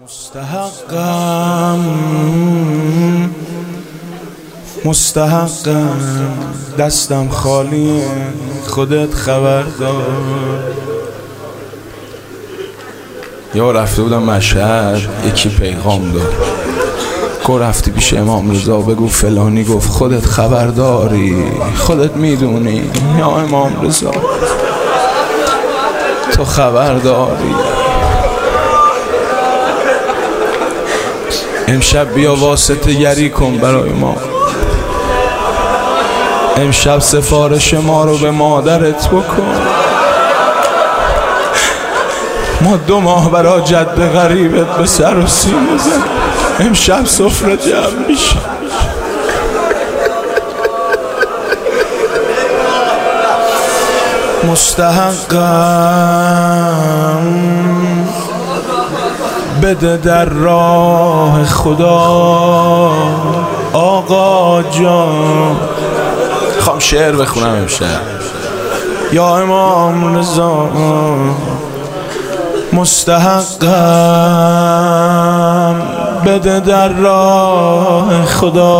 مستحقم دستم خالیه، خودت خبر دار. یا رفته بودم مشهد، یکی پیغام داد، گو رفتی پیش امام رضا بگو فلانی گفت خودت خبر داری، خودت میدونی یا امام رضا تو خبر داری. امشب بیا واسطه گری کن برای ما، امشب سفارش ما رو به مادرت بکن. ما 2 ماه برا جد غریبت به سر و سینه زد، امشب سفره جمع میشه. مستحقم بده در راه خدا آقا جان. خوام شعر بخونم امشب. یا امام رضا مستحقم بده در راه خدا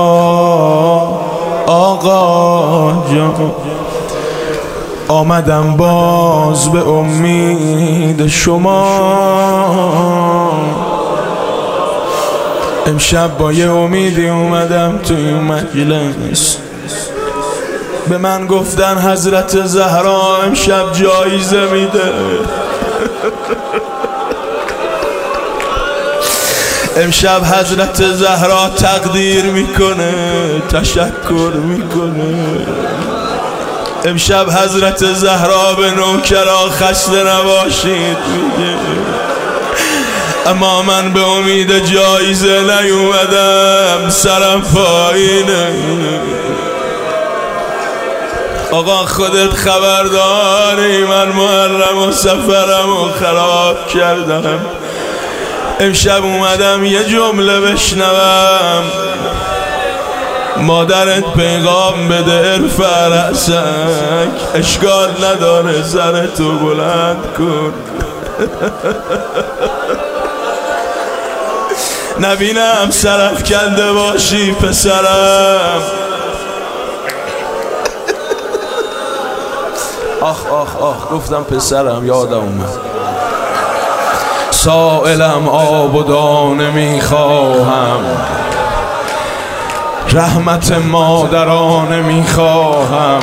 آقا جان. آمدم باز به امید شما، امشب با یه امیدی اومدم توی مجلس. به من گفتن حضرت زهرا امشب جایزه میده. امشب حضرت زهرا تقدیر میکنه، تشکر میکنه. امشب حضرت زهرا به نوکرا خسته نباشید میگه. اما من به امید جایزه نیومدم، سرم پایینه. آقا خودت خبر داری من محرم و سفرم و خراب کردم. امشب اومدم یه جمله بشنوم، مادرت پیغام بده ارفع رأسک، اشکال نداره سرتو بلند کن. نبینم سرف کنده باشی پسرم. آخ آخ آخ گفتم پسرم یادم اومد. سائلم آب و دانه میخواهم، رحمت مادرانه میخواهم.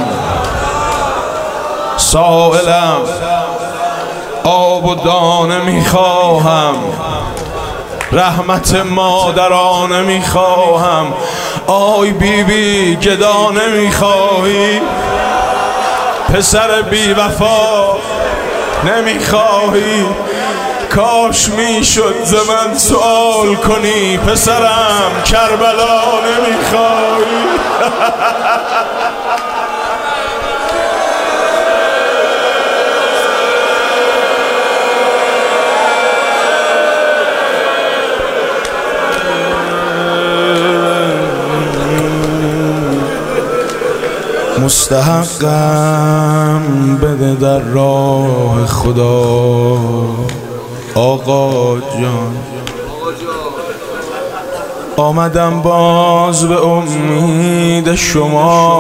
سائلم آب و دانه میخواهم، رحمت مادرانه میخواهم. آی بی بی گدانه میخواهی، پسر بی وفا نمیخواهی. کاش میشد ز من سوال کنی، پسرم کربلا نمیخوای. مستحقم بده در راه خدا آقا جان. آمدم باز به امید شما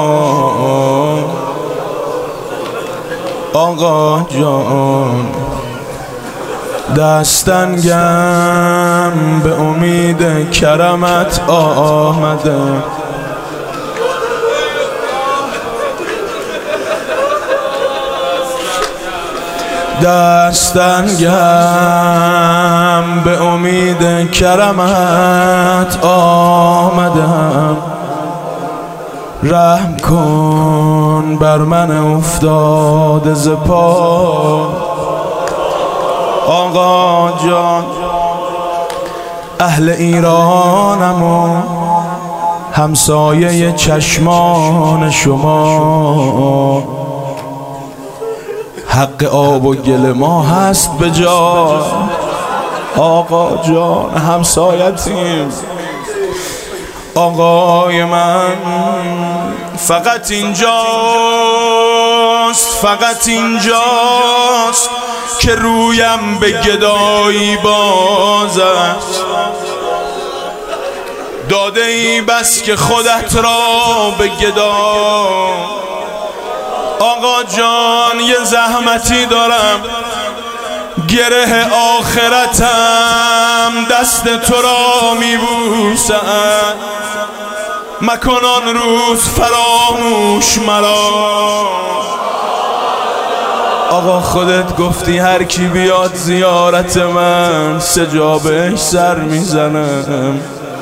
آقا جان. دستنگم به امید کرمت آمدم. دستنگم به امید کرمت آمدم. رحم کن بر من افتاده ز پا آقا جان. اهل ایرانم و همسایه چشمان شما، حق آب و گل ما هست به جا آقا جان. همسایتیم آقای من. فقط اینجاست که رویم به گدایی بازم. داده ای بس که خودت را به گدا. آقا جان یه زحمتی دارم، گره آخرتم دست تو را میبوسد، مکن آن روز فراموش مرا. آقا خودت گفتی هر کی بیاد زیارت من سجا بهش سر میزنم.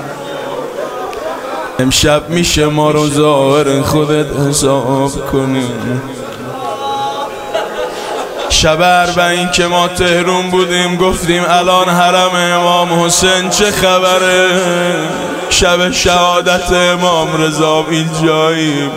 امشب میشه ما رو ظاهر خودت حساب کنیم. شب اربعین که ما تهرون بودیم گفتیم الان حرم امام حسین چه خبره. شب شهادت امام رضا اینجاییم.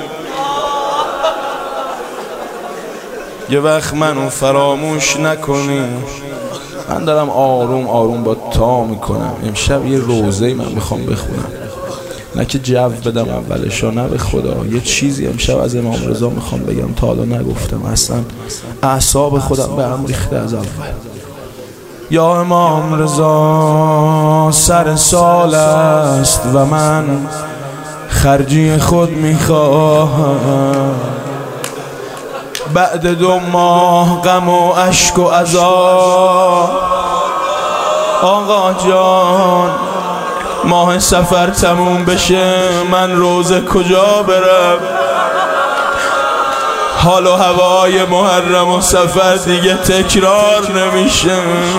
یه وقت منو فراموش نکنی. من دارم آروم آروم با تا میکنم. امشب یه روزه من میخوام بخونم، نه که جو بدم اولشو، نه به خدا یه چیزی امشب از امام رضا میخوام بگم تا حالا نگفتم. اصلا اعصاب خودم به هم ریخته از اول. یا امام رضا سر سال است و من خرجی خود میخواهم. بعد 2 ماه غم و اشک و عذاب. آقا جان ماه سفر تموم بشه من روزه کجا برم؟ حال و هوای محرم و سفر دیگه تکرار نمیشه.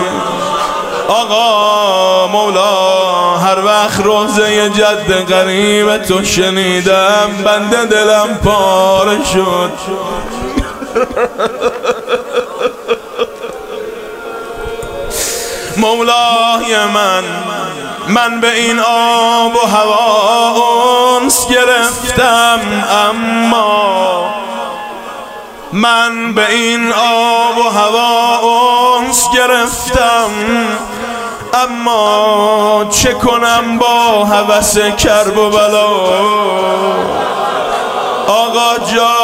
آقا مولا هر وقت روزه جد غریب تو شنیدم بنده دلم پاره شد. مولای من به این آب و هوا انس گرفتم، اما من به این آب و هوا انس گرفتم، اما چه کنم با هوس کرب و بلا. آقا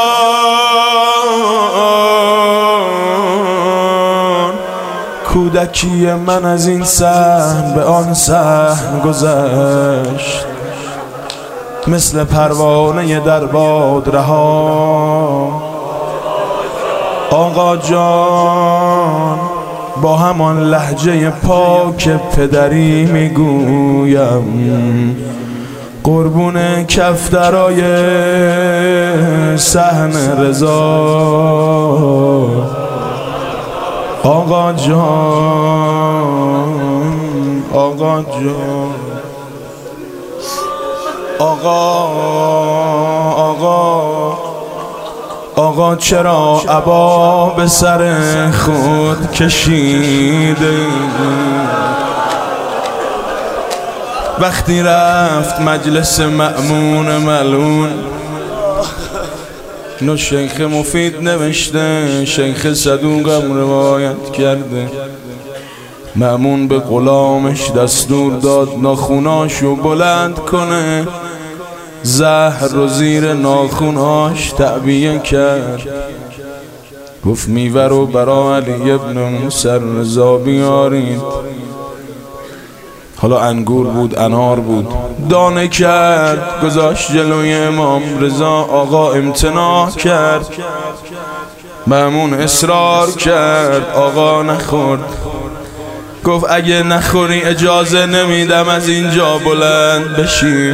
جان کودکی من از این صحن به آن صحن گذشت، مثل پروانه در باد رها. آقا جان با همان لهجه پاک پدری میگویم قربون کفترای صحن رضا. آقا جان آقا جان آقا چرا عبا به سر خود کشیده؟ وقتی رفت مجلس مأمون ملعون، اینو شیخ مفید نوشته، شیخ صدوقم روایت کرده. مأمون به غلامش دستور داد ناخوناشو بلند کنه، زهر رو زیر ناخوناش تعبیه کرد. گفت میوه رو برا علی ابن موسی رضا بیارید. حالا انگور بود انار بود، دانه کرد گذاشت جلوی امام رضا. آقا امتناع کرد، مأمون اصرار کرد، آقا نخورد. گفت اگه نخوری اجازه نمیدم از اینجا بلند بشی.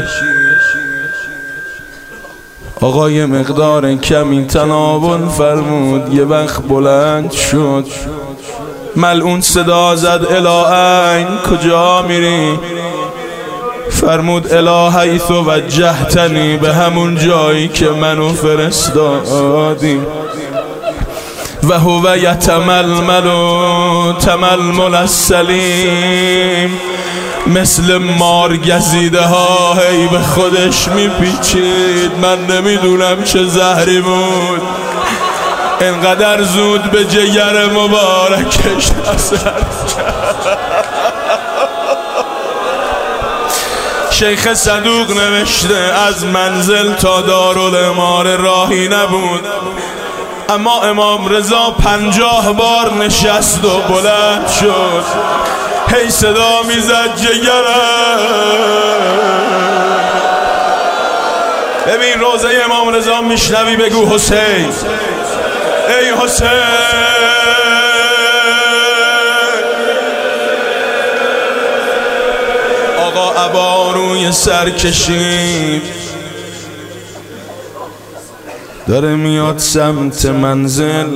آقا یه مقدار کمی تناول فرمود، یه وقت بلند شد. ملعون صدا زد الی کجا میری؟ فرمود الی حیث وجهتنی، به همون جایی که منو فرستادی. و هو یتململ تململ السلیم، مثل مار گزیده ها هی به خودش میپیچید. من نمیدونم چه زهری بود انقدر زود به جگر مبارکش اثر کرد. شیخ صدوق نوشته از منزل تا دارالعمار راهی نبود، اما امام رضا 50 بار نشست و بلند شد، هی صدا میزد جگرم ببین روزه امام رضا میشنوی بگو حسین، ای حسین. آقا عبا روی سر کشید، داره میاد سمت منزل.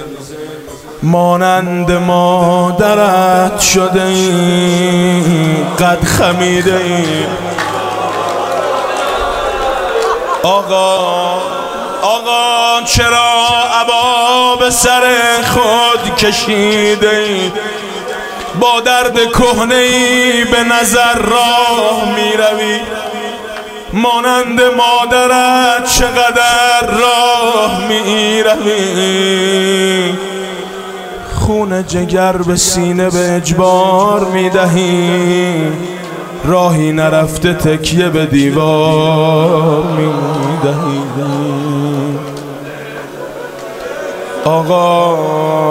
مانند مادرت شده ای، قد خمیده ای. آقا چرا عبا به سر خود کشیده ای؟ با درد کهنه ای به نظر راه می روی. مانند مادرت چقدر راه می روی. خون جگر به سینه به اجبار می دهی، راهی نرفته تکیه به دیوار می دهی. آقا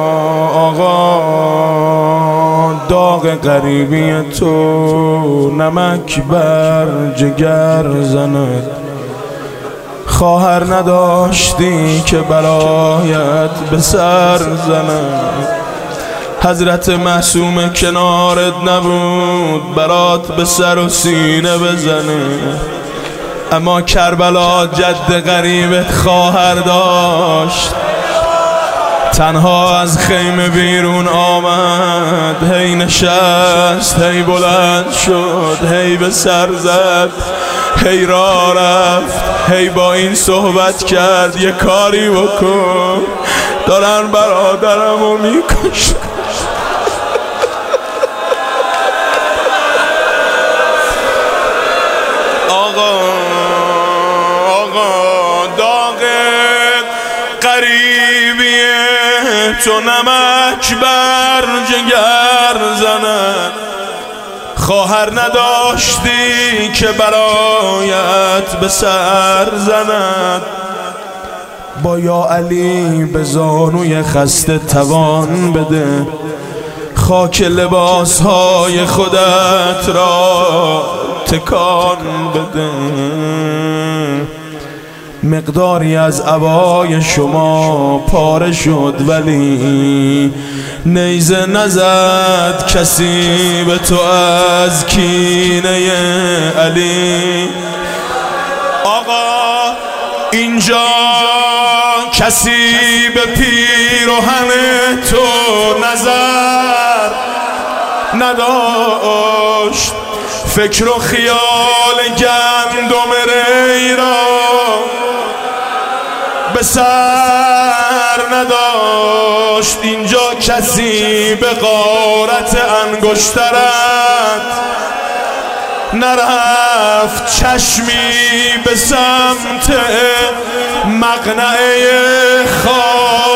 داغ غریبی تو نمک بر جگر زند. خواهر نداشتی که برایت به سر زند. حضرت معصوم کنارت نبود برات به سر و سینه بزنه. اما کربلا جد غریبت خواهر داشت، تنها از خیمه بیرون آمد. هی نشست، هی بلند شد، هی به سر زد، هی راه رفت، هی با این صحبت کرد یه کاری بکن، دارن برادرمو میکشن. آقا داغ غریبیه تو نمک بر جگر زند. خواهر نداشتی که برایت به سر زند. با یا علی به زانوی خسته توان بده، خاک لباسهای خودت را تکان بده. مقداری از عبای شما پاره شد ولی نیزه نزد کسی به تو از کینه علی. آقا اینجا کسی به پیراهن تو نظر نداشت، فکر و خیال گندم ری را به سر نداشت. اینجا کسی به غارت انگشترت نرفت، چشمی به سمت مقنعه خواب